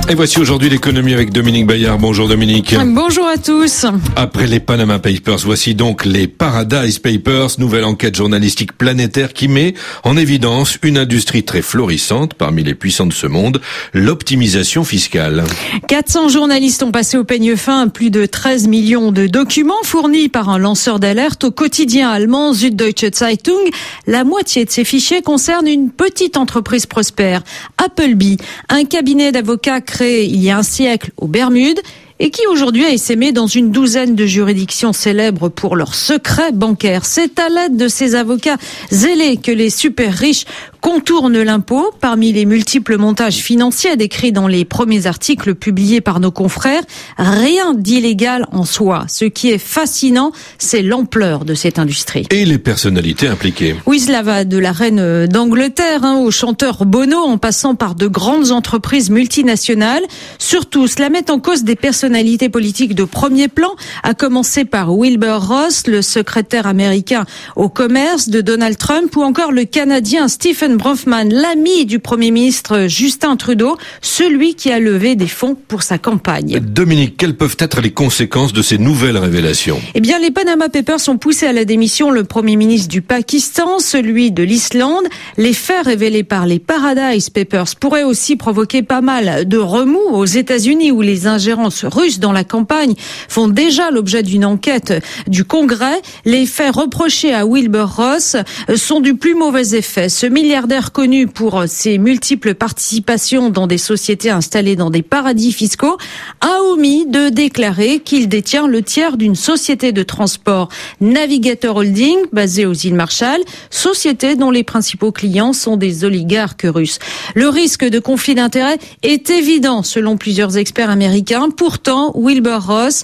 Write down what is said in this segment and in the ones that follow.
Et voici aujourd'hui l'économie avec Dominique Bayard. Bonjour Dominique. Bonjour à tous. Après les Panama Papers, voici donc les Paradise Papers, nouvelle enquête journalistique planétaire qui met en évidence une industrie très florissante parmi les puissants de ce monde, l'optimisation fiscale. 400 journalistes ont passé au peigne fin plus de 13 millions de documents fournis par un lanceur d'alerte au quotidien allemand Süddeutsche Zeitung. La moitié de ces fichiers concernent une petite entreprise prospère, Appleby, un cabinet d'avocats créé il y a un siècle aux Bermudes et qui aujourd'hui a essaimé dans une douzaine de juridictions célèbres pour leurs secrets bancaires. C'est à l'aide de ces avocats zélés que les super riches contournent l'impôt. Parmi les multiples montages financiers décrits dans les premiers articles publiés par nos confrères, rien d'illégal en soi. Ce qui est fascinant, c'est l'ampleur de cette industrie. Et les personnalités impliquées. Oui, cela va de la reine d'Angleterre au chanteur Bono, en passant par de grandes entreprises multinationales. Surtout, cela met en cause des personnalités politiques de premier plan, à commencer par Wilbur Ross, le secrétaire américain au commerce de Donald Trump, ou encore le Canadien Stephen Bronfman, l'ami du Premier ministre Justin Trudeau, celui qui a levé des fonds pour sa campagne. Dominique, quelles peuvent être les conséquences de ces nouvelles révélations ? Eh bien, les Panama Papers ont poussé à la démission le Premier ministre du Pakistan, celui de l'Islande. Les faits révélés par les Paradise Papers pourraient aussi provoquer pas mal de remous aux États-Unis, où les ingérences russes dans la campagne font déjà l'objet d'une enquête du Congrès. Les faits reprochés à Wilbur Ross sont du plus mauvais effet. Ce milliardaire connu pour ses multiples participations dans des sociétés installées dans des paradis fiscaux a omis de déclarer qu'il détient le tiers d'une société de transport, Navigator Holding, basée aux îles Marshall, société dont les principaux clients sont des oligarques russes. Le risque de conflit d'intérêts est évident selon plusieurs experts américains. Pourtant, Wilbur Ross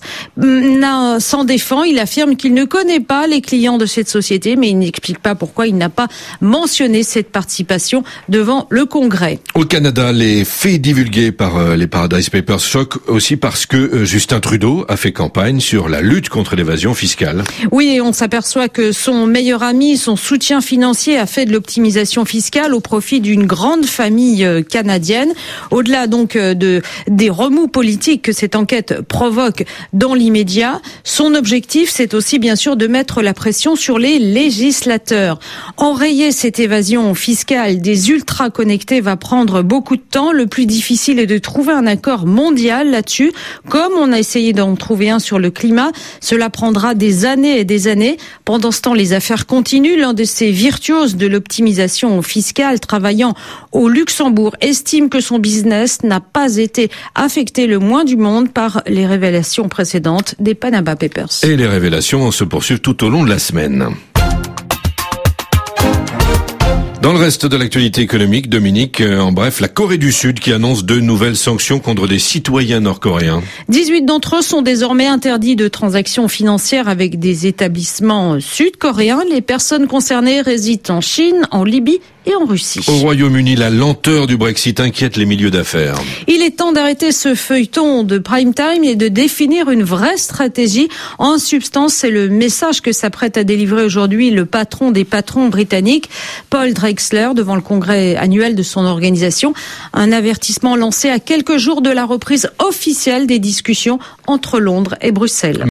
s'en défend. Il affirme qu'il ne connaît pas les clients de cette société, mais il n'explique pas pourquoi il n'a pas mentionné cette participation devant le Congrès. Au Canada, les faits divulgués par les Paradise Papers choquent aussi parce que Justin Trudeau a fait campagne sur la lutte contre l'évasion fiscale. Oui, et on s'aperçoit que son meilleur ami, son soutien financier a fait de l'optimisation fiscale au profit d'une grande famille canadienne. Au-delà donc des remous politiques que cette enquête provoque dans l'immédiat, son objectif, c'est aussi bien sûr de mettre la pression sur les législateurs. Enrayer cette évasion fiscale des ultra-connectés va prendre beaucoup de temps. Le plus difficile est de trouver un accord mondial là-dessus, comme on a essayé d'en trouver un sur le climat. Cela prendra des années et des années. Pendant ce temps, les affaires continuent. L'un de ces virtuoses de l'optimisation fiscale travaillant au Luxembourg estime que son business n'a pas été affecté le moins du monde par les révélations précédentes des Panama Papers. Et les révélations se poursuivent tout au long de la semaine. Dans le reste de l'actualité économique, Dominique, en bref, la Corée du Sud qui annonce de nouvelles sanctions contre des citoyens nord-coréens. 18 d'entre eux sont désormais interdits de transactions financières avec des établissements sud-coréens. Les personnes concernées résident en Chine, en Libye et en Russie. Au Royaume-Uni, la lenteur du Brexit inquiète les milieux d'affaires. Il est temps d'arrêter ce feuilleton de prime time et de définir une vraie stratégie. En substance, c'est le message que s'apprête à délivrer aujourd'hui le patron des patrons britanniques, Paul Drexler, devant le congrès annuel de son organisation. Un avertissement lancé à quelques jours de la reprise officielle des discussions entre Londres et Bruxelles.